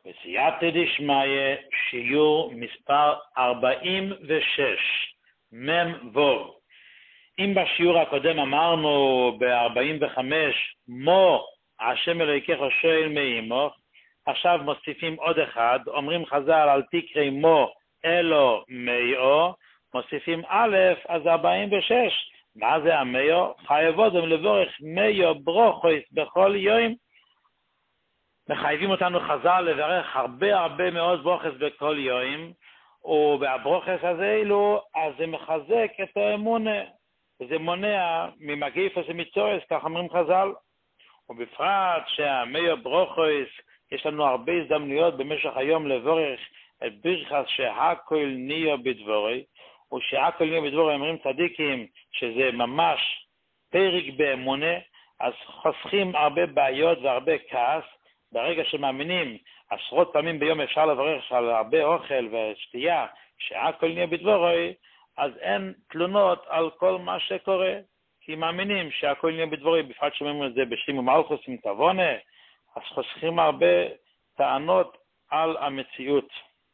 בסייעתא דשמיא, שיעור מספר 46, מ"ו. אם בשיעור הקודם אמרנו ב-45, מו השם אלוהיכך שואל מעמך, עכשיו מוסיפים עוד אחד, אומרים חז"ל על תקראי מו אלו מאו, מוסיפים א', אז 46. מה זה המאו? חייבותם לבורך מאו ברוכוס בכל יום. מחייבים אותנו חז"ל לברך הרבה מאוד ברוכס בכל יום, ובברוכס הזה אז זה מחזק את האמונה, וזה מונע ממגפה ומצורס, כך אומרים חז"ל. ובפרט שהמאו ברוכוס, יש לנו הרבה הזדמנויות במשך היום לברך את ברכת שהכל נהיה בדבורי, ושהכל נהיה בדבורי אומרים צדיקים שזה ממש פרק באמונה, אז חוסכים הרבה בעיות והרבה כעס. ברגע שמאמינים עשרות פעמים ביום אפשר לברך על הרבה אוכל ושתייה, שהכל נהיה בדבורי, אז אין תלונות על כל מה שקורה, כי מאמינים שהכל נהיה בדבורי, בפרט שאומרים את זה בשם ומלכות עם תבונה, אז חוסכים הרבה טענות על המציאות.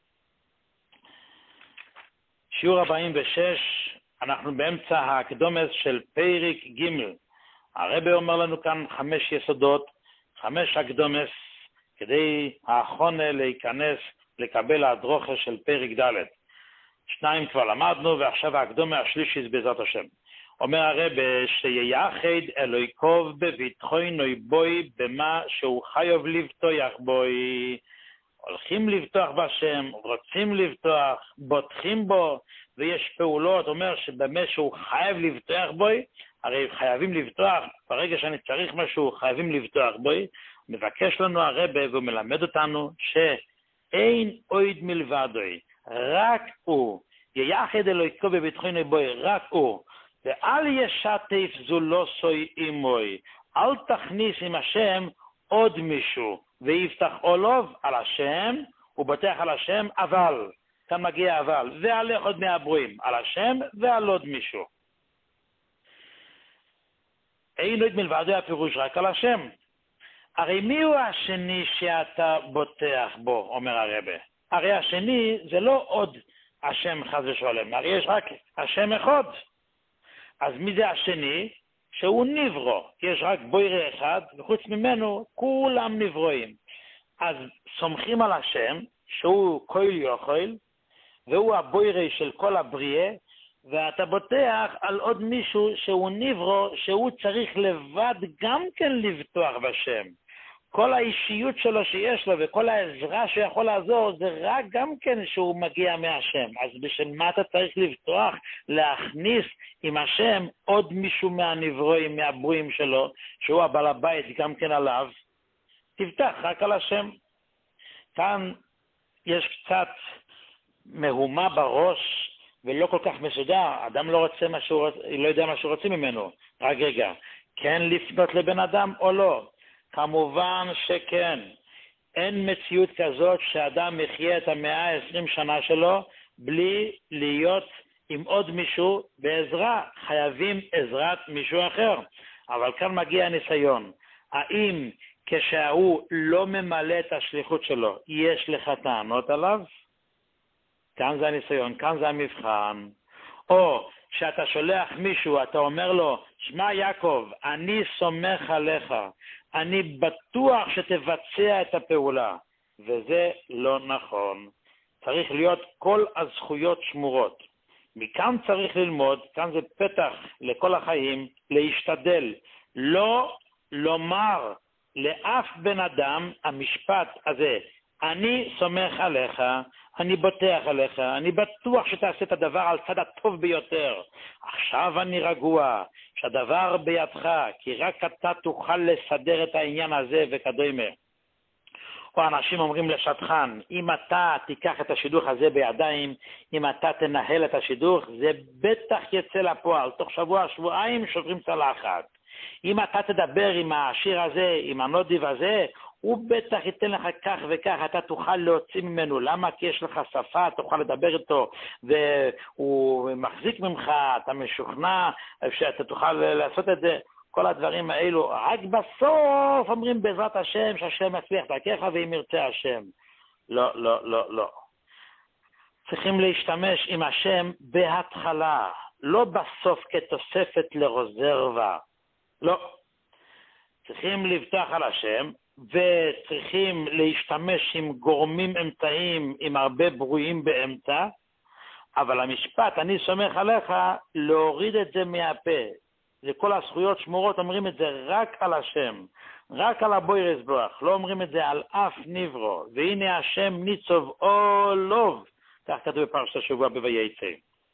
שיעור 46, אנחנו באמצע ההקדומס של פרק ג'. הרב אומר לנו כאן 5 יסודות, 5 הקדומס, כדי האחרונה להיכנס לקבל הדרוכה של פרק ד'. 2 כבר למדנו, ועכשיו ההקדומה השלישית בעזרת השם. אומר הרב שיחד אלוהיקוב בביטחונוי בוי במה שהוא חייב לבטוח בוי. הולכים לבטוח בשם, רוצים לבטוח, בוטחים בו, ויש פעולות, אומר שבמה שהוא חייב לבטוח בוי, הרי חייבים לבטוח, ברגע שאני צריך משהו חייבים לבטוח בוי. מבקש לנו הרב והוא מלמד אותנו שאין עוד מלבדוי, רק הוא, יחד אלוהיקו בביטחונוי בוי, רק הוא, ואל ישתף זולוסוי עמוי, אל תכניס עם השם עוד מישהו, ויפתח עולוב על השם, ובטח על השם, אבל, כאן מגיע אבל, ועלך עוד מהברואים, על השם ועל עוד מישהו. אין עוד מלבדוי הפירוש רק על השם. הרי מי הוא השני שאתה בוטח בו, אומר הרב? הרי השני זה לא עוד השם חס ושלום, הרי יש רק השם אחד. אז מי זה השני? שהוא נברו, יש רק בוירה אחד, וחוץ ממנו כולם נברואים. אז סומכים על השם, שהוא כל יוכל, והוא הבוירה של כל הבריאה, ואתה בוטח על עוד מישהו שהוא נברו, שהוא צריך לבד גם כן לבטוח בשם. כל האישיות שלו שיש לו וכל העזרה שיכול לעזור, זה רק גם כן שהוא מגיע מהשם. אז בשביל מה אתה צריך לבטוח, להכניס עם השם עוד מישהו מהנברואים, מהברואים שלו, שהוא הבעל הבית גם כן עליו? תבטח רק על השם. כאן יש קצת מהומה בראש, ולא כל כך מסודר. אדם לא יודע מה שהוא רוצה ממנו. רק רגע, כן לפנות לבן אדם או לא? כמובן שכן. אין מציאות כזאת שאדם יחיה את 120 שנה שלו בלי להיות עם עוד מישהו בעזרה. חייבים עזרת מישהו אחר. אבל כאן מגיע הניסיון. האם כשהוא לא ממלא את השליחות שלו, יש לך טענות עליו? כאן זה הניסיון, כאן זה המבחן. או שאתה שולח מישהו, אתה אומר לו, שמע יעקב, אני סומך עליך, אני בטוח שתבצע את הפעולה, וזה לא נכון. צריך להיות כל הזכויות שמורות. מכאן צריך ללמוד, כאן זה פתח לכל החיים, להשתדל, לא לומר לאף בן אדם המשפט הזה, אני סומך עליך, אני בוטח עליך, אני בטוח שתעשה את הדבר על צד הטוב ביותר. עכשיו אני רגוע, שהדבר בידך, כי רק אתה תוכל לסדר את העניין הזה וכדומה. או אנשים אומרים לשטחן, אם אתה תיקח את השידוך הזה בידיים, אם אתה תנהל את השידוך, זה בטח יצא לפועל. תוך שבוע, שבועיים שוברים צלחת. אם אתה תדבר עם השיר הזה, עם הנודיב הזה, הוא בטח ייתן לך כך וכך, אתה תוכל להוציא ממנו. למה? כי יש לך שפה, תוכל לדבר איתו, והוא מחזיק ממך, אתה משוכנע שאתה תוכל לעשות את זה. כל הדברים האלו, רק בסוף אומרים בעזרת השם, שהשם יצליח דרכך ואם ירצה השם. לא, לא, לא, לא. צריכים להשתמש עם השם בהתחלה, לא בסוף כתוספת לרזרבה. לא. צריכים לבטח על השם, וצריכים להשתמש עם גורמים אמצעיים, עם הרבה ברואים באמצע, אבל המשפט, אני סומך עליך, להוריד את זה מהפה. זה כל הזכויות שמורות, אומרים את זה רק על השם, רק על הבויר יזבח, לא אומרים את זה על אף נברו. והנה השם ניצוב אולוב, כך כתוב בפרשת השבוע בויצא.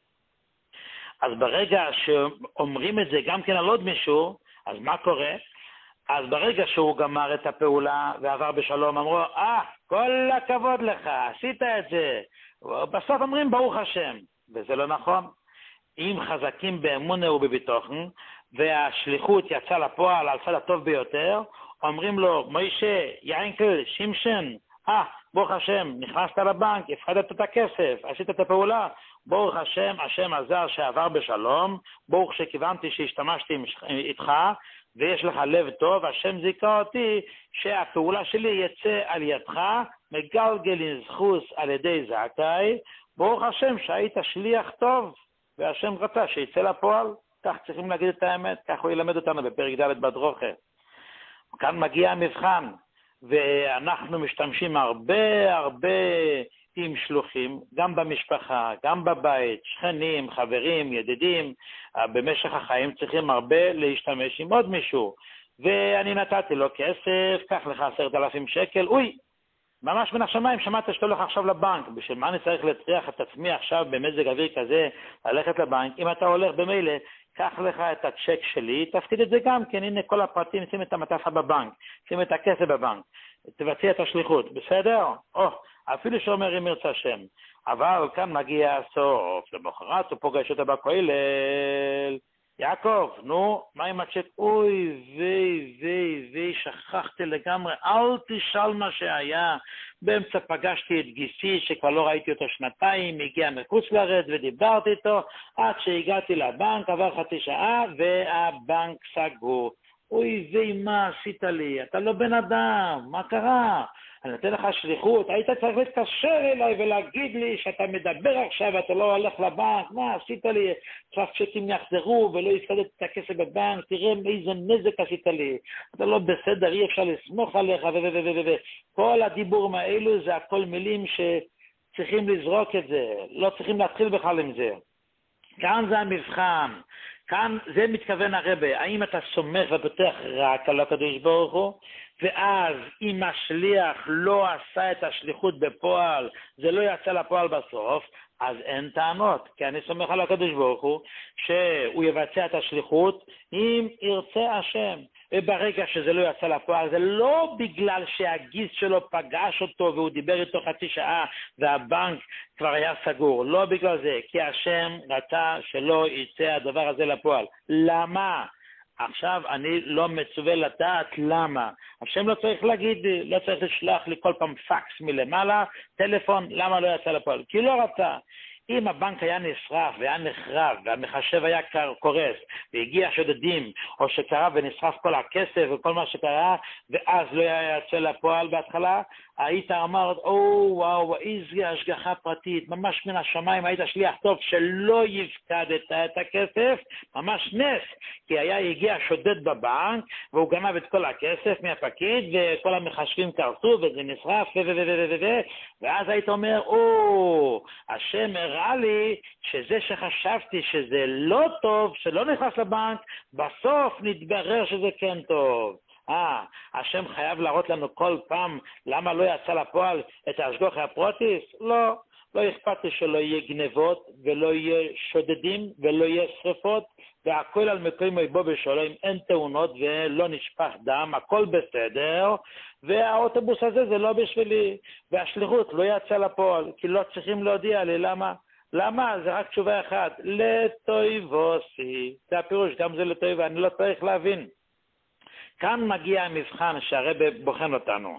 אז ברגע שאומרים את זה גם כן על עוד מישהו, אז מה קורה? אז ברגע שהוא גמר את הפעולה ועבר בשלום, אמרו, כל הכבוד לך, עשית את זה. בסוף אומרים ברוך השם, וזה לא נכון. אם חזקים באמונה ובביטוחן, והשליחות יצאה לפועל על צד הטוב ביותר, אומרים לו, מוישה, יענקל, שמשן, ברוך השם, נכנסת לבנק, הפחדת את הכסף, עשית את הפעולה, ברוך השם, השם עזר שעבר בשלום, ברוך שכיוונתי שהשתמשתי איתך, ויש לך לב טוב, השם זיכה אותי שהפעולה שלי יצא על ידך, מגלגל יזחוס על ידי זכאי, ברוך השם שהיית שליח טוב, והשם רצה שיצא לפועל. כך צריכים להגיד את האמת, כך הוא ילמד אותנו בפרק ד' בדרוכה. כאן מגיע המבחן, ואנחנו משתמשים הרבה עם שלוחים, גם במשפחה, גם בבית, שכנים, חברים, ידידים, במשך החיים צריכים הרבה להשתמש עם עוד מישהו, ואני נתתי לו כסף, קח לך 10,000 שקל, ממש מן השמיים, שמעת שאתה הולך עכשיו לבנק, בשביל מה אני צריך להטריח את עצמי עכשיו במזג אוויר כזה, ללכת לבנק? אם אתה הולך במילא, קח לך את הצ'ק שלי, תפקיד את זה גם כן, הנה כל הפרטים, שים את המטפה בבנק, שים את הכסף בבנק, תבצע את השליחות, בסדר? אפילו שאומר אם ירצה השם. אבל כאן מגיע הסוף, למחרת הוא פוגש אותה בכולל, יעקב, נו, מה עם הצ'ק? שכחתי לגמרי, אל תשאל מה שהיה. באמצע פגשתי את גיסי שכבר לא ראיתי אותו שנתיים, הגיע מחוץ לארץ ודיברתי איתו, עד שהגעתי לבנק, עבר חצי שעה והבנק סגור. מה עשית לי? אתה לא בן אדם, מה קרה? אני נותן לך שליחות, היית צריך להתקשר אליי ולהגיד לי שאתה מדבר עכשיו ואתה לא הולך לבנק, מה עשית לי? עכשיו צ'קים יחזרו ולא יפקדת את הכסף בבנק, תראה איזה נזק עשית לי, אתה לא בסדר, אי אפשר לסמוך עליך כל הדיבורים האלו זה הכל מילים שצריכים לזרוק את זה, לא צריכים להתחיל בכלל עם זה. כאן זה המבחן, כאן זה מתכוון הרבה, האם אתה סומך ובטח רק על הקדוש ברוך הוא, ואז אם השליח לא עשה את השליחות בפועל, זה לא יצא לפועל בסוף, אז אין טענות, כי אני סומך על הקדוש ברוך הוא, שהוא יבצע את השליחות, אם ירצה השם. וברגע שזה לא יצא לפועל, זה לא בגלל שהגיס שלו פגש אותו, והוא דיבר איתו חצי שעה, והבנק כבר היה סגור, לא בגלל זה, כי השם רצה שלא יצא הדבר הזה לפועל. למה? עכשיו אני לא מצווה לדעת למה. השם לא צריך להגיד, לא צריך לשלוח לי כל פעם פקס מלמעלה, טלפון, למה לא יצא לפועל? כי לא רצה. אם הבנק היה נשרף והיה נחרב והמחשב היה קורס והגיע שודדים או שקרה ונשרף כל הכסף וכל מה שקרה ואז לא היה יצא לפועל בהתחלה, היית אמרת, וואו, איזו השגחה פרטית, ממש מן השמיים, היית שליח טוב שלא יפקדת את הכסף, ממש נס, כי הגיע שודד בבנק והוא גנב את כל הכסף מהפקיד וכל המחשבים קרסו וזה נשרף ואז היית אומר, השם הראה לי שזה שחשבתי שזה לא טוב, שלא נכנס לבנק, בסוף נתברר שזה כן טוב. השם חייב להראות לנו כל פעם למה לא יצא לפועל את ההשגחה הפרוטיס? לא אכפת לי שלא יהיה גנבות ולא יהיה שודדים ולא יהיה שריפות, והכל על מקום בו בשלום, אין תאונות ולא נשפך דם, הכל בסדר, והאוטובוס הזה זה לא בשבילי, והשליחות לא יצא לפועל, כי לא צריכים להודיע לי למה? זה רק תשובה אחת, לטויבוסי, זה הפירוש, גם זה לטויבוסי, אני לא צריך להבין. כאן מגיע המבחן שהרב בוחן אותנו.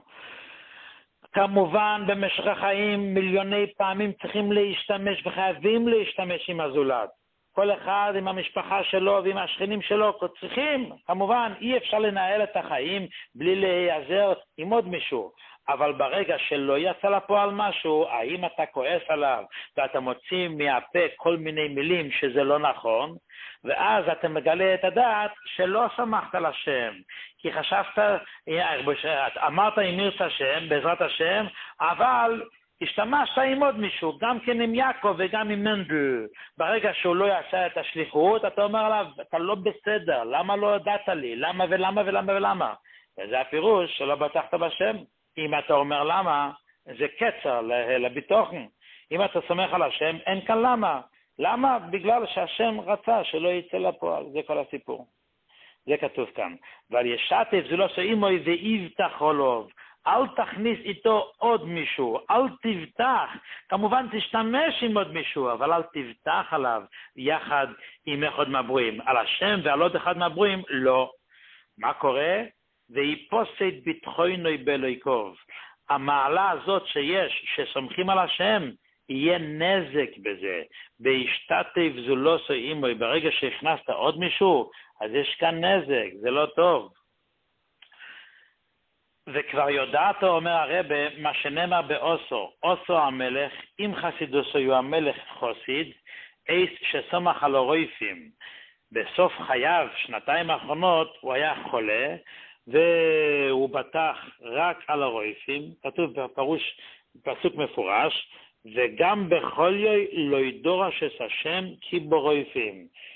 כמובן במשך החיים מיליוני פעמים צריכים להשתמש וחייבים להשתמש עם הזולת. כל אחד עם המשפחה שלו ועם השכנים שלו צריכים, כמובן אי אפשר לנהל את החיים בלי להיעזר עם עוד מישהו. אבל ברגע שלא יצא לפועל משהו, האם אתה כועס עליו ואתה מוציא מהפה כל מיני מילים שזה לא נכון, ואז אתה מגלה את הדעת שלא שמחת על השם, כי חשבת, אמרת עם ירצה השם, בעזרת השם, אבל השתמשת עם עוד מישהו, גם כן עם יעקב וגם עם מנדל. ברגע שהוא לא יעשה את השליחות, אתה אומר עליו, אתה לא בסדר, למה לא הודעת לי? למה ולמה ולמה ולמה? וזה הפירוש שלא בטחת בשם. אם אתה אומר למה, זה קצר לביטוחן. אם אתה סומך על השם, אין כאן למה. למה? בגלל שהשם רצה שלא יצא לפועל. זה כל הסיפור. זה כתוב כאן. ועל ישתף זה לא שאימוי ואיבטח עולוב. אל תכניס איתו עוד מישהו, אל תבטח, כמובן תשתמש עם עוד מישהו, אבל אל תבטח עליו יחד עם אחד מהברואים. על השם ועל עוד אחד מהברואים, לא. מה קורה? ויפוסד ביטחוינוי באלוהיקוב. המעלה הזאת שיש, שסומכים על השם, יהיה נזק בזה. בהשתתף זולוסו אימוי, ברגע שהכנסת עוד מישהו, אז יש כאן נזק, זה לא טוב. וכבר יודעת, אומר הרבה, מה שנאמר באוסו, אוסו המלך, אם חסידוסו יהיו המלך חוסיד, איס שסומך על הרויפים. בסוף חייו, שנתיים האחרונות, הוא היה חולה, והוא בטח רק על הרויפים, כתוב בפירוש, פסוק מפורש, וגם בכל יוי לא ידורש את השם כי ברויפים.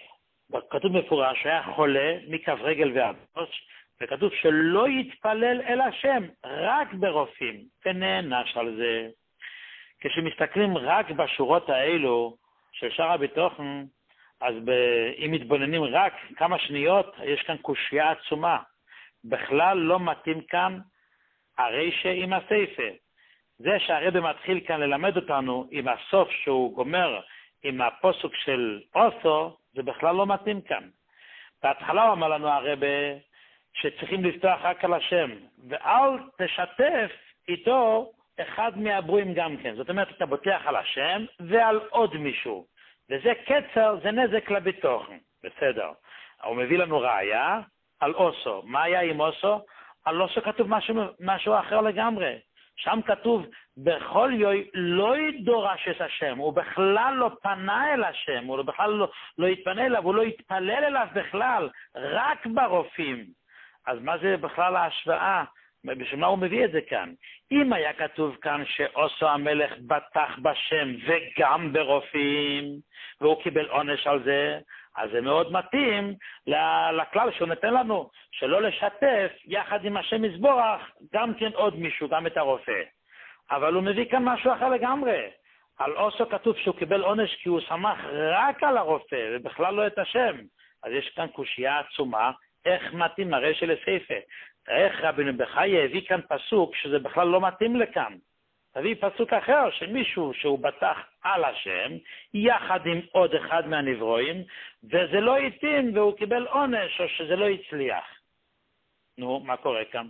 כתוב מפורש, הוא היה חולה מכף רגל ועד ראש, וכתוב שלא יתפלל אל השם, רק ברופאים, ונענש על זה. כשמסתכלים רק בשורות האלו של שער הביטוחן, אז אם מתבוננים רק כמה שניות, יש כאן קושיה עצומה. בכלל לא מתאים כאן הרשע עם הסייפה. זה שהרבי מתחיל כאן ללמד אותנו עם הסוף שהוא גומר עם הפסוק של אוסו, זה בכלל לא מתאים כאן. בהתחלה הוא אמר לנו הרבי, שצריכים לפתוח רק על השם, ואל תשתף איתו אחד מהברואים גם כן. זאת אומרת, אתה בוטח על השם ועל עוד מישהו. וזה קצר, זה נזק לביטוחן. בסדר. הוא מביא לנו ראיה על אוסו. מה היה עם אוסו? על אוסו כתוב משהו אחר לגמרי. שם כתוב, בכל יוי לא ידורש את השם. הוא בכלל לא פנה אל השם. הוא בכלל לא יתפנה אליו, הוא לא יתפלל אליו בכלל. רק ברופאים. אז מה זה בכלל ההשוואה? בשביל מה הוא מביא את זה כאן? אם היה כתוב כאן שאוסו המלך בטח בשם וגם ברופאים, והוא קיבל עונש על זה, אז זה מאוד מתאים לכלל שהוא נתן לנו, שלא לשתף יחד עם השם יזבורך גם כן עוד מישהו, גם את הרופא. אבל הוא מביא כאן משהו אחר לגמרי. על אוסו כתוב שהוא קיבל עונש כי הוא שמח רק על הרופא ובכלל לא את השם. אז יש כאן קושיה עצומה, איך מתאים הרשע לסייפה. איך רבינו בחיי הביא כאן פסוק שזה בכלל לא מתאים לכאן. תביא פסוק אחר שמישהו שהוא בטח על השם, יחד עם עוד אחד מהנברואים, וזה לא יתאים והוא קיבל עונש או שזה לא יצליח. נו, מה קורה כאן?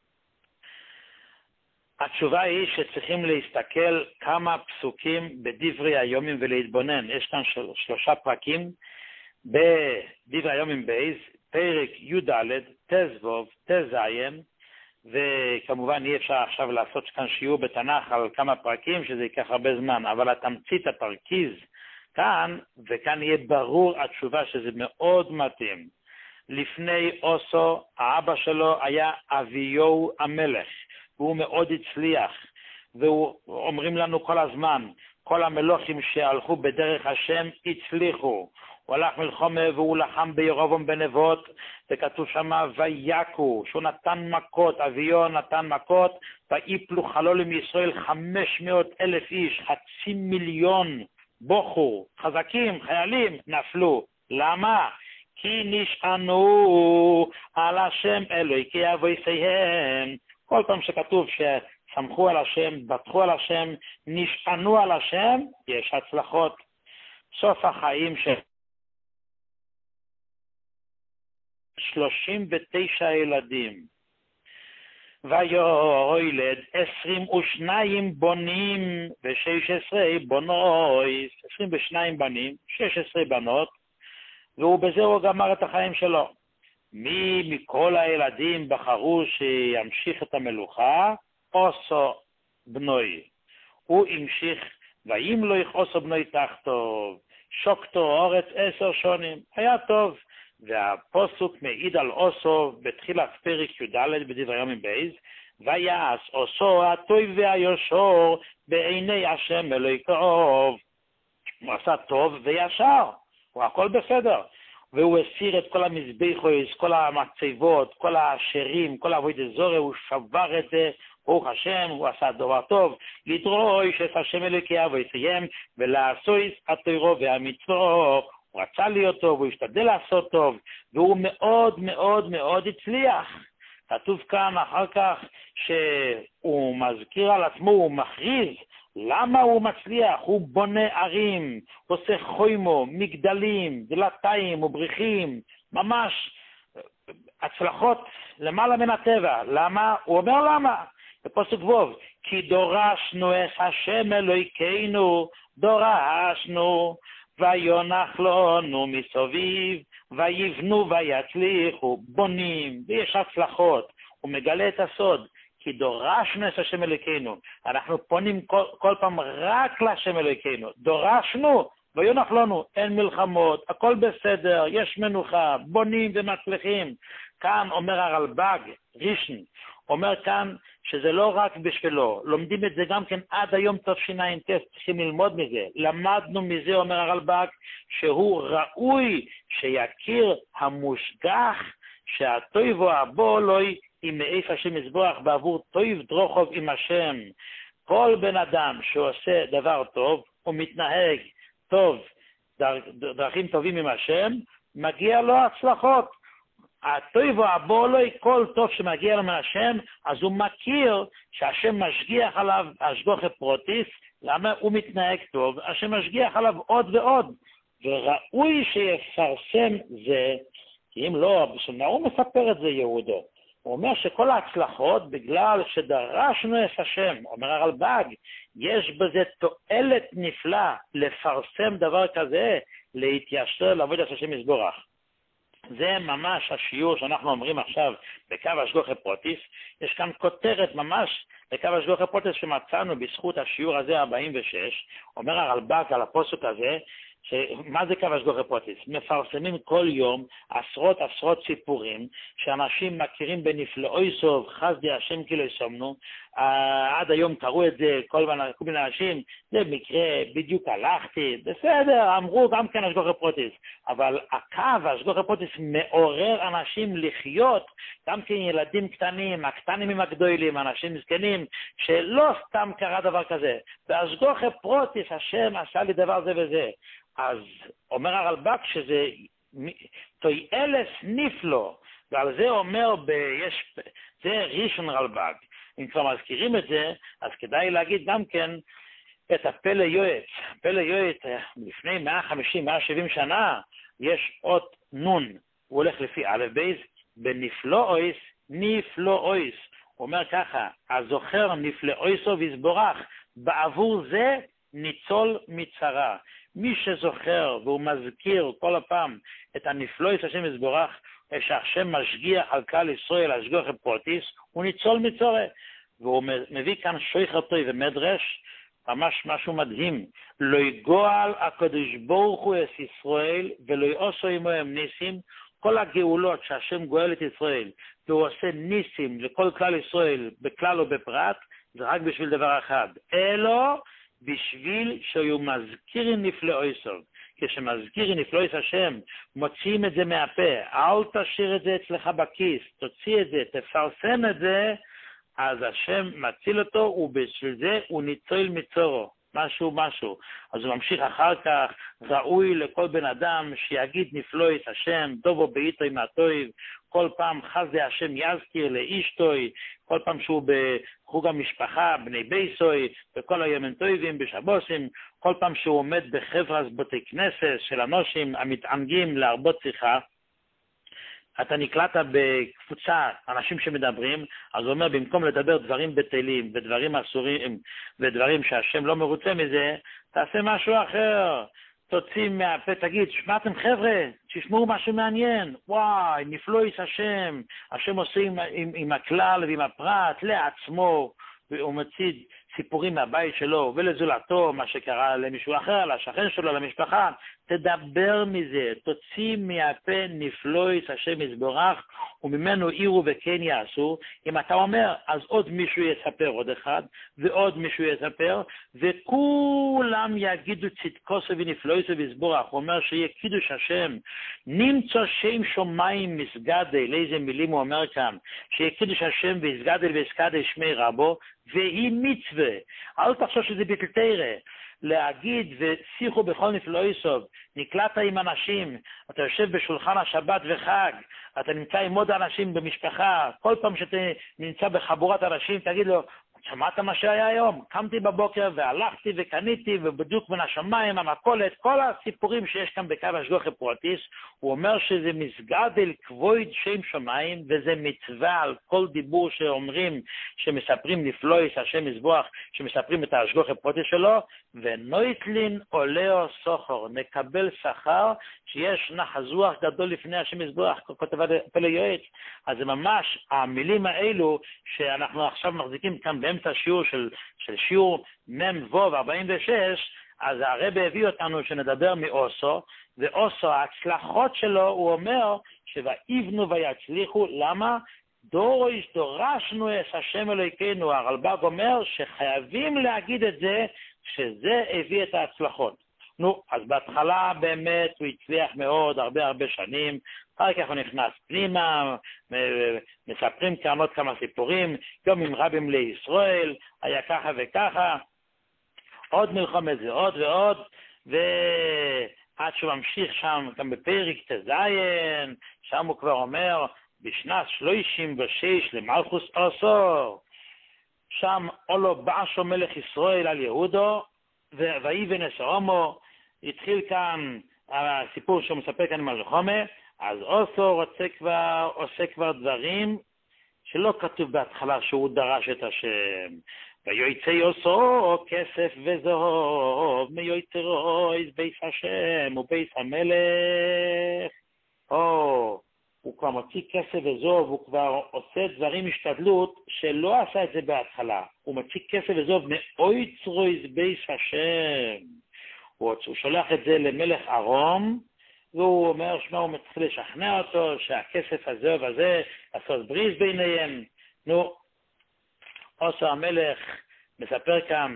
התשובה היא שצריכים להסתכל כמה פסוקים בדברי היומים ולהתבונן. יש כאן 3 פרקים בדברי היומים בייז, פרק י"ד, תזבוב, תזיין, וכמובן אי אפשר עכשיו לעשות כאן שיעור בתנ"ך על כמה פרקים שזה ייקח הרבה זמן, אבל התמצית התרכיז כאן, וכאן יהיה ברור התשובה שזה מאוד מתאים. לפני אוסו, האבא שלו היה אביהו המלך, והוא מאוד הצליח, ואומרים לנו כל הזמן, כל המלוכים שהלכו בדרך השם הצליחו. הוא הלך מלחמה והוא לחם בירובעם בנבות, וכתוב שם ויקו, שהוא נתן מכות, אביו נתן מכות, ויפלו חלולים מישראל 500,000 איש, 500,000 בוחור, חזקים, חיילים, נפלו. למה? כי נשענו על השם אלוהי אבותיהם. כל פעם שכתוב שסמכו על השם, בטחו על השם, נשענו על השם, יש הצלחות. סוף החיים של 39 ילדים, ויולד 22 בונים ו16 בונויס, 22 בנים, 16 בנות, והוא בזה הוא גמר את החיים שלו. מי מכל הילדים בחרו שימשיך את המלוכה? עושו בנוי. הוא המשיך, וימלוך עושו בנוי תחתו, שוקתו אורץ 10 שנים, היה טוב. והפסוק מעיד על עושו בתחילת פרק י"ד בדברי ימים בייז, ויעש עושו הטוב והיושר בעיני השם אלוהיו. הוא עשה טוב וישר, הוא הכל בסדר. והוא הסיר את כל המזבחים, כל המצבות, כל השרים, כל העבודת זרה, הוא שבר את זה, ברוך השם, הוא עשה דבר טוב, לדרוש את השם אלוהיו ויסיים, ולעשות התורה והמצוות. הוא רצה להיות טוב, הוא השתדל לעשות טוב, והוא מאוד מאוד מאוד הצליח. כתוב כאן אחר כך שהוא מזכיר על עצמו, הוא מכריז, למה הוא מצליח? הוא בונה ערים, עושה חוימו, מגדלים, דלתיים ובריחים, ממש הצלחות למעלה מן הטבע. למה? הוא אומר למה? בפסוק ו', כי דורשנו את השם אלוהינו, דורשנו, ויונח לנו מסביב, ויבנו ויצליחו, בונים, ויש הצלחות. הוא מגלה את הסוד, כי דורשנו את השם אלוהינו. אנחנו פונים כל פעם רק לשם אלוהינו. דורשנו, ויונח לנו, אין מלחמות, הכל בסדר, יש מנוחה, בונים ומצליחים. כאן אומר הרלב"ג, רישן, אומר כאן שזה לא רק בשבילו, לומדים את זה גם כן עד היום תשע"ט, צריכים ללמוד מזה. למדנו מזה, אומר הרלב"ג, שהוא ראוי שיכיר המושגח שהטוב והבוא לוי עם מאיף השם יזבח בעבור טוב דרוכוב עם השם. כל בן אדם שעושה דבר טוב, הוא מתנהג טוב, דרכים טובים עם השם, מגיע לו הצלחות. הטוב והבוא לוי, כל טוב שמגיע לו מהשם, אז הוא מכיר שהשם משגיח עליו השגחה פרוטיס. למה? הוא מתנהג טוב, השם משגיח עליו עוד ועוד, וראוי שיפרסם זה, כי אם לא, הוא מספר את זה יהודו. הוא אומר שכל ההצלחות בגלל שדרשנו את השם. אומר הרלב"ג, יש בזה תועלת נפלא לפרסם דבר כזה, להתיישר לעבוד את השם יזברך. זה ממש השיעור שאנחנו אומרים עכשיו בקו השגחה פרוטיס. יש כאן כותרת ממש לקו השגחה פרוטיס שמצאנו בזכות השיעור הזה 46. אומר הרלב"ג על הפסוק הזה, מה זה קו השגחה פרוטיס? מפרסמים כל יום עשרות סיפורים שאנשים מכירים בנפלאוי סוף, חסדי השם כי לא יסומנו. עד היום קראו את זה כל מיני אנשים, זה מקרה, בדיוק הלכתי, בסדר, אמרו גם כן השגחה פרוטיס, אבל הקו השגחה פרוטיס מעורר אנשים לחיות, גם כן ילדים קטנים, הקטנים עם הגדולים, אנשים זקנים, שלא סתם קרה דבר כזה. בהשגחה פרוטיס השם עשה לי דבר זה וזה. אז אומר הרלב"ג שזה תועלת נפלא, ועל זה אומר זה ראשון רלב"ג. אם כבר מזכירים את זה, אז כדאי להגיד גם כן את הפלא יועץ. פלא יועץ לפני 150-170 שנה, יש אות נון, הוא הולך לפי א' בייס, בנפלאויס, נפלאויס. הוא אומר ככה, הזוכר נפלאויסו ויזבורך, בעבור זה ניצול מצרה. מי שזוכר והוא מזכיר כל הפעם את הנפלאויס השם יזבורך, שהשם משגיח על כלל ישראל, השגחה פרוטיס, הוא ניצול מצרה. והוא מביא כאן שויכר טוב ומדרש, ממש משהו מדהים. לא יגועל הקדוש ברוך הוא את ישראל, ולא יעשו עמהם ניסים. כל הגאולות שהשם גואל את ישראל, והוא עושה ניסים לכל כלל ישראל, בכלל או בפרט, זה רק בשביל דבר אחד. אלו בשביל שהוא מזכיר נפלאויסו. כשמזכיר נפלאויס השם, מוציאים את זה מהפה, אל תשאיר את זה אצלך בכיס, תוציא את זה, תפרסם את זה, אז השם מציל אותו, ובשביל זה הוא ניצול מצורו, משהו. אז הוא ממשיך אחר כך, ראוי לכל בן אדם שיגיד נפלאויס השם, דובו בעיתו עם הטויב, כל פעם חסדי השם יזכיר לאישתוי, כל פעם שהוא בחוג המשפחה, בני בייסוי, בכל הימים טויבים, בשבוסים, כל פעם שהוא עומד בחברס בתי כנסת של אנושים המתענגים להרבות שיחה, אתה נקלעת בקבוצה, אנשים שמדברים, אז הוא אומר, במקום לדבר דברים בטלים, ודברים אסורים, ודברים שהשם לא מרוצה מזה, תעשה משהו אחר. תוציא מהפה, תגיד, שמעתם חבר'ה, תשמעו משהו מעניין, וואי, נפלאויס השם עושה עם הכלל ועם הפרט לעצמו, הוא מציד סיפורים מהבית שלו ולזולתו, מה שקרה למישהו אחר, לשכן שלו, למשפחה, תדבר מזה, תוציא מהפה נפלויס השם יזברך, וממנו עירו וכן יעשו. אם אתה אומר, אז עוד מישהו יספר עוד אחד, ועוד מישהו יספר, וכולם יגידו צדקוסו ונפלויסו ויזברך. הוא אומר שיהיה קידוש השם, נמצא שם שומיים מסגדי, לאיזה מילים הוא אומר כאן, שיהיה קידוש השם ויסגדי ויסגדי שמי רבו, והיא מצווה. אל תחשוב שזה ביטל תורה. להגיד ושיחו בכל נפלויסוב, נקלעת עם אנשים, אתה יושב בשולחן השבת וחג, אתה נמצא עם עוד אנשים במשפחה, כל פעם שאתה נמצא בחבורת אנשים, תגיד לו, שמעת מה שהיה היום? קמתי בבוקר והלכתי וקניתי ובדיוק בין השמיים, המכולת, כל הסיפורים שיש כאן בקו השגחה פרטיס. הוא אומר שזה מסגד אל כבוד שם שמיים, וזה מצווה על כל דיבור שאומרים, שמספרים נפלויס השם יזבוח, שמספרים את השגחה פרטיס שלו, ונויטלין עולהו סוחר, נקבל שכר, שיש נחזוח גדול לפני השם יזבוח, כותב פלא יועץ. אז זה ממש המילים האלו שאנחנו עכשיו מחזיקים כאן באמצע השיעור של שיעור מ"ו 46, אז הרב הביא אותנו שנדבר מאוסו, ואוסו, ההצלחות שלו, הוא אומר שויבנו ויצליחו. למה? דורשנו את השם אלוהינו. הרלב"ג אומר שחייבים להגיד את זה, שזה הביא את ההצלחות. נו, אז בהתחלה באמת הוא הצליח מאוד, הרבה שנים, אחר כך הוא נכנס פנימה, מספרים כאן עוד כמה סיפורים, יום עם רבים לישראל, היה ככה וככה, עוד מלחמת זה, עוד ועוד, ועד שהוא ממשיך שם, גם בפרק תזיין, שם הוא כבר אומר, בשנת 36 למלכוס עשור, שם אולו באשו מלך ישראל על יהודו, ויבן אסרומו, התחיל כאן הסיפור שהוא מספר כאן עם מלחמה, אז אוסו עושה כבר דברים שלא כתוב בהתחלה שהוא דרש את השם. ויועצי אוסו כסף וזהוב, מיועצרוי בייס השם ובייס המלך. הוא כבר מוציא כסף וזהוב, הוא כבר עושה דברים השתדלות שלא עשה את זה בהתחלה. הוא מוציא כסף וזהוב מאויצרוי בייס השם. הוא שולח את זה למלך ארום, והוא אומר שמה, הוא מתחיל לשכנע אותו שהכסף הזהוב הזה לעשות בריז ביניהם. נו, אוסו המלך מספר כאן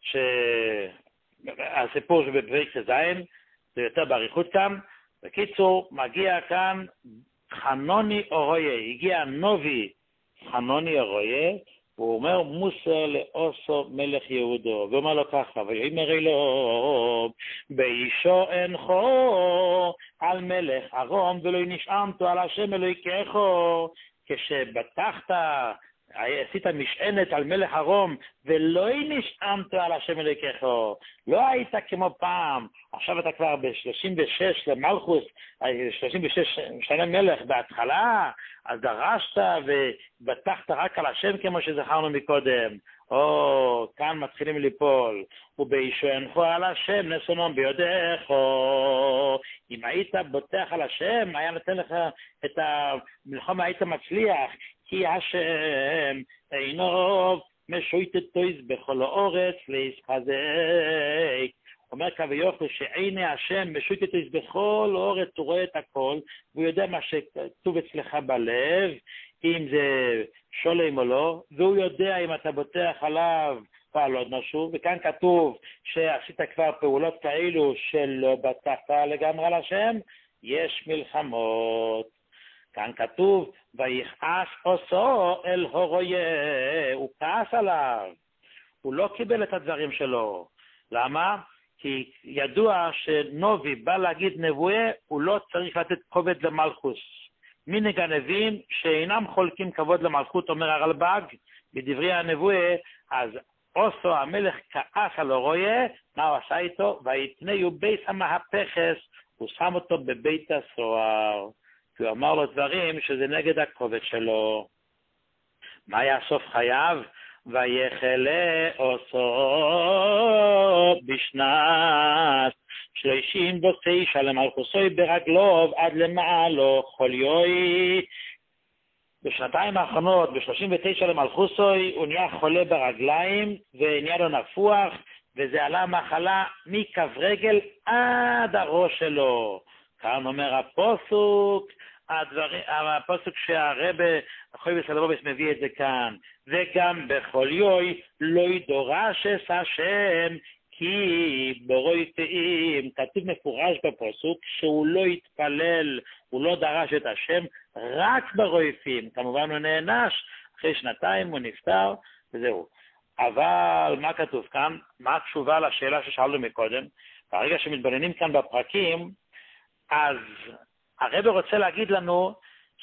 שהסיפור שבפרק תזיין, זה יותר בעריכות כאן. בקיצור, מגיע כאן חנוני אורויה, הגיע נובי חנוני אורויה, והוא אומר מוסר לאוסו מלך יהודו, ואומר לו ככה, ויאמר אלוהים באישו אינכו על מלך ארום ולא נשענתו על השם אלוהיכךו. כשבטחת, עשית משענת על מלך ארום ולא נשענת על השם אלוהיכךו, לא היית כמו פעם, עכשיו אתה כבר ב-36 למלכוס, 36 שנה מלך בהתחלה, אז דרשת ובטחת רק על השם כמו שזכרנו מקודם. כאן מתחילים ליפול. ובאישו אינכו על השם נסונום ביודעך. אם היית בוטח על השם, היה נותן לך את המלחמה, היית מצליח, כי השם אינו משויטת טויז בכל האורץ להסחזק. אומר כביוכל שעיני השם משויטת טויז בכל האורץ, הוא רואה את הכל, והוא יודע מה שכתוב אצלך בלב, אם זה שולם או לא, והוא יודע אם אתה בוטח עליו פעל עוד משהו, וכאן כתוב שעשית כבר פעולות כאלו שלא בטחת לגמרי על השם, יש מלחמות. כאן כתוב, ויכעס עושו אל הורויה, הוא כעס עליו, הוא לא קיבל את הדברים שלו. למה? כי ידוע שנובי בא להגיד נבואה, הוא לא צריך לתת כובד למלכוס. מנהג הנביאים שאינם חולקים כבוד למלכות, אומר הרלב"ג, בדברי הנבואה, אז אוסו המלך כעס על הורויה, מה הוא עשה איתו? ויתנהו בית המהפכס, הוא שם אותו בבית הסוהר. כי הוא אמר לו דברים שזה נגד הכובד שלו. מה היה סוף חייו? ויחלה אוסו בשנת 39 למלכוסוי ברגלוב עד למעלו חוליוי. בשנתיים האחרונות, ב-39 למלכוסוי, הוא נהיה חולה ברגליים, ונהיה לו נפוח, וזה עלה מחלה מכף רגל עד הראש שלו. כאן אומר הפוסוק, הפוסוק שהרבא החויבס הלבוביס מביא את זה כאן, וגם בכל יוי לא ידורש את השם, כי ברויפים, כתוב מפורש בפוסוק שהוא לא התפלל, הוא לא דרש את השם, רק ברויפים. כמובן הוא נענש, אחרי שנתיים הוא נפטר, וזהו. אבל מה כתוב כאן? מה התשובה לשאלה ששאלנו מקודם? ברגע שמתבוננים כאן בפרקים, אז הרב רוצה להגיד לנו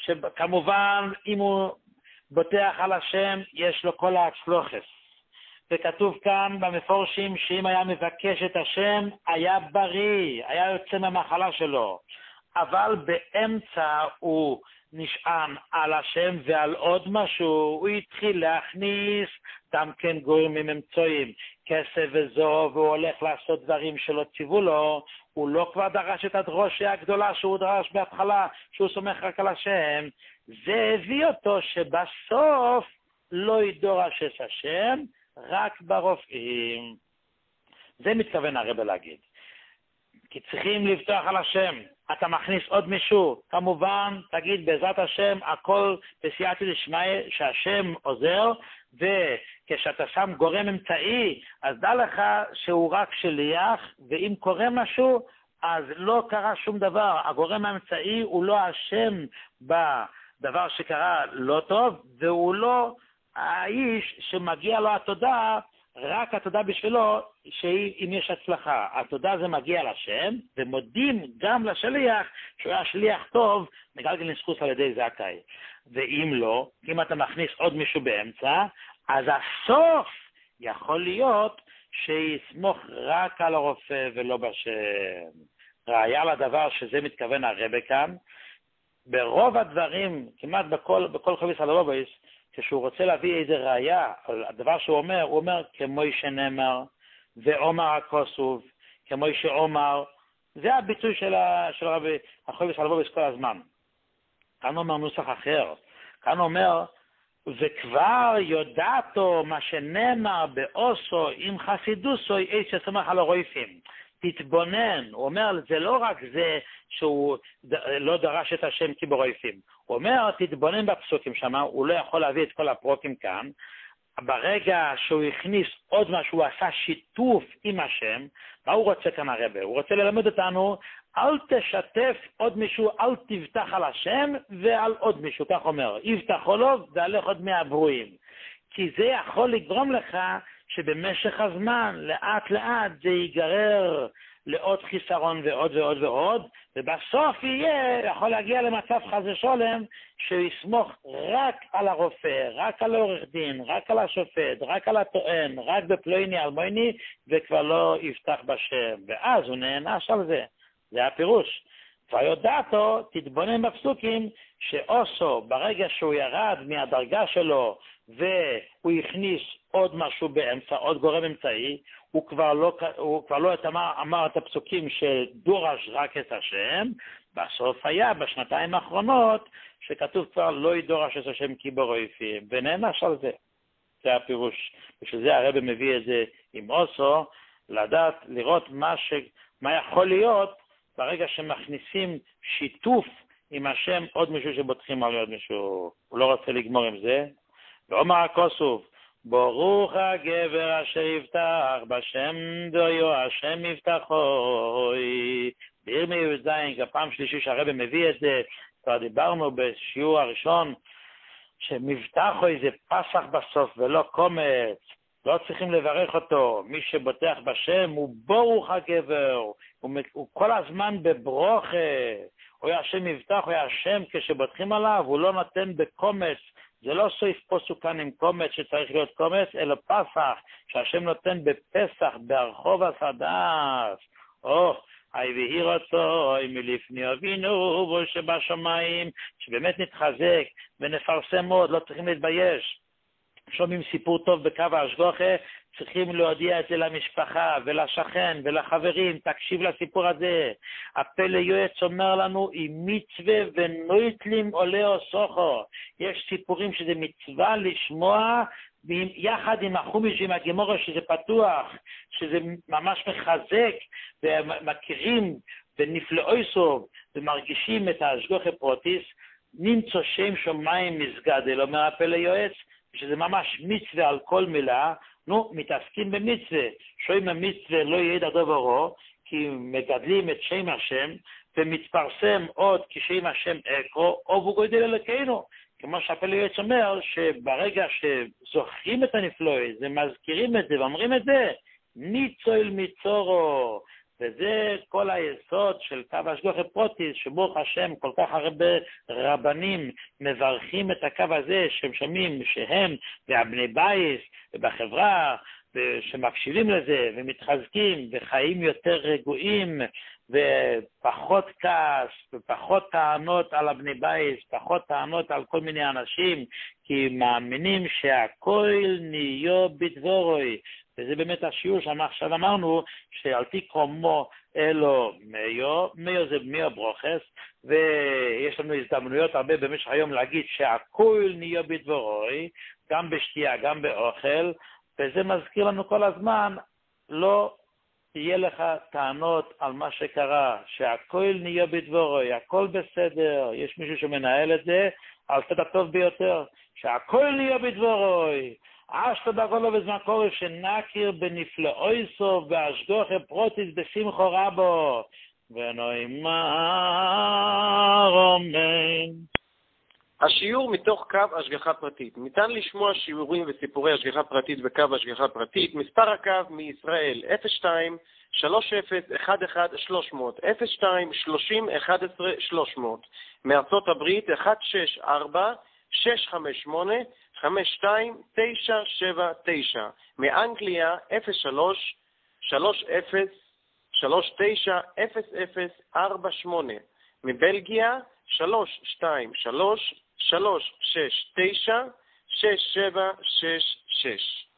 שכמובן אם הוא בוטח על השם, יש לו כל ההצלוחס. וכתוב כאן במפורשים שאם היה מבקש את השם, היה בריא, היה יוצא מהמחלה שלו. אבל באמצע הוא נשען על השם ועל עוד משהו, הוא התחיל להכניס גם כן גורמים אמצעים, כסף וזו, והוא הולך לעשות דברים שלא ציוו לו, הוא לא כבר דרש את הדרושה הגדולה שהוא דרש בהתחלה, שהוא סומך רק על השם. זה הביא אותו שבסוף לא ידורש את השם, רק ברופאים. זה מתכוון הרב להגיד. כי צריכים לפתוח על השם. אתה מכניס עוד מישהו, כמובן, תגיד בעזרת השם, הכל בסייעתא דשמיא, שהשם עוזר, וכשאתה שם גורם אמצעי, אז דע לך שהוא רק שליח, ואם קורה משהו, אז לא קרה שום דבר. הגורם האמצעי הוא לא השם בדבר שקרה לא טוב, והוא לא האיש שמגיע לו התודה, רק התודה בשבילו, שאם יש הצלחה. התודה זה מגיע לשם, ומודים גם לשליח, שהוא היה שליח טוב, מגלגל נסחוס על ידי זכאי. ואם לא, אם אתה מכניס עוד מישהו באמצע, אז הסוף יכול להיות שיסמוך רק על הרופא ולא בשם. ראיה לדבר שזה מתכוון הרב כאן, ברוב הדברים, כמעט בכל חוביס הלבוביס, כשהוא רוצה להביא איזה ראיה על הדבר שהוא אומר, הוא אומר כמו שנאמר, ואומר הכוסוב, כמו שאומר, זה הביטוי של הרבי החוביס הלבוביס כל הזמן. כאן אומר נוסח אחר, כאן אומר, וכבר יודעתו מה שנאמר באוסו עם חסידוסו איש שסמך על הרויפים. תתבונן, הוא אומר, זה לא רק זה שהוא לא דרש את השם כי ברויפים. הוא אומר, תתבונן בפסוקים שם, הוא לא יכול להביא את כל הפרוקים כאן. ברגע שהוא הכניס עוד משהו, הוא עשה שיתוף עם השם, מה הוא רוצה כאן הרבה? הוא רוצה ללמד אותנו, אל תשתף עוד מישהו, אל תבטח על השם ועל עוד מישהו, כך אומר. יבטחו לו והלך עוד מהברואים. כי זה יכול לגרום לך שבמשך הזמן, לאט לאט, זה ייגרר לעוד חיסרון ועוד ועוד ועוד, ובסוף יכול להגיע למצב חס ושלום, שיסמוך רק על הרופא, רק על העורך דין, רק על השופט, רק על הטוען, רק בפלויני אלמויני, וכבר לא יפתח בשם. ואז הוא נענש על זה. זה הפירוש. כבר יודעתו, תתבונן בפסוקים, שאוסו, ברגע שהוא ירד מהדרגה שלו, והוא הכניס עוד משהו באמצע, עוד גורם אמצעי, הוא כבר לא אמר את הפסוקים שדורש רק את השם, בסוף היה בשנתיים האחרונות, שכתוב כבר לא ידורש את השם כי ברויפים, ונענש על זה. זה הפירוש. בשביל זה הרב מביא את זה עם אוסו, לדעת, לראות מה יכול להיות, ברגע שמכניסים שיתוף עם השם, עוד מישהו שבוטחים על עוד מישהו, הוא לא רוצה לגמור עם זה. ואומר הכוסוף, ברוך הגבר אשר יבטח, בשם דויו השם יבטחוי. בירמיה י"ז, הפעם שלישי שהרב מביא את זה, כבר דיברנו בשיעור הראשון, שמבטחוי זה פסח בסוף ולא קומץ, לא צריכים לברך אותו. מי שבוטח בשם הוא ברוך הגבר, הוא כל הזמן בברוכה, הוא השם מבטח, הוא השם כשבוטחים עליו, הוא לא נותן בקומץ, זה לא סויף פוסוק כאן עם קומץ שצריך להיות קומץ, אלא פסח, שהשם נותן בפסח, ברחוב הסדס. ויהי רצוי מלפני אבינו שבשמיים, שבאמת נתחזק ונפרסם מאוד, לא צריכים להתבייש. שומעים סיפור טוב בקו ההשגחה, צריכים להודיע את זה למשפחה ולשכן ולחברים, תקשיב לסיפור הזה. הפלא יועץ אומר לנו, אם מצווה ונויטלים עולה או סוחו. יש סיפורים שזה מצווה לשמוע, יחד עם החומיש ועם הגמורה שזה פתוח, שזה ממש מחזק, ומכירים ונפלאוי סוב, ומרגישים את ההשגחה פרוטיס, נמצא שם שמיים מסגדל, אומר הפלא יועץ, שזה ממש מצווה על כל מילה, מתעסקים במצווה, שוים המצווה לא יעיד הדוברו, כי מגדלים את שם השם, ומתפרסם עוד כשם השם אקרו, או בגודל אלוקינו. כמו שהפלא יועץ אומר, שברגע שזוכרים את הנפלאי, זה מזכירים את זה ואומרים את זה, ניצול מצורו, וזה כל היסוד של קו השגחה פרוטיס, שברוך השם כל כך הרבה רבנים מברכים את הקו הזה, שהם שומעים שהם והבני בייס ובחברה, שמקשיבים לזה ומתחזקים וחיים יותר רגועים ופחות כעס ופחות טענות על הבני בייס, פחות טענות על כל מיני אנשים, כי מאמינים שהכל נהיה בדבורוי. וזה באמת השיעור שעכשיו אמרנו, שאל תקרא מו אלו מיו, מיו זה מיו ברוכס, ויש לנו הזדמנויות הרבה במשך היום להגיד שהכל נהיה בדבורוי, גם בשתייה, גם באוכל, וזה מזכיר לנו כל הזמן, לא תהיה לך טענות על מה שקרה, שהכל נהיה בדבורוי, הכל בסדר, יש מישהו שמנהל את זה, על צד הטוב ביותר, שהכל נהיה בדבורוי, אשתו בגולו בזמן קורף שנכיר בנפלאוי סוף והשגחה פרוטיס בשמחו רבו ונאמר אמן. השיעור מתוך קו השגחה פרטית. ניתן לשמוע שיעורים וסיפורי השגחה פרטית בקו השגחה פרטית. מספר הקו מישראל 02 30 11 300 02 30 11 300. מארצות הברית 164 658 52-979, מאנגליה 03 30 39 0048, מבלגיה 323 369 6766.